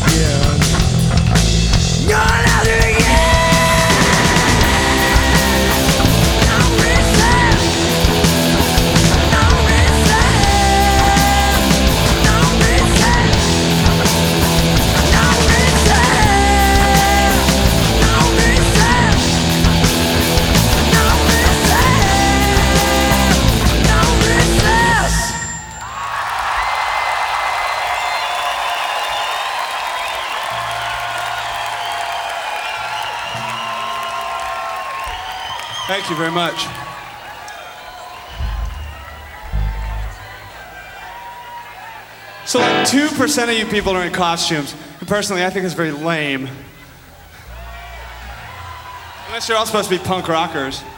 again. Gonna do it again. No reason. No reason. No reason. No reason. No reason. No reason. No resist. Thank you very much. So like 2% of you people are in costumes. And personally, I think it's very lame. Unless you're all supposed to be punk rockers.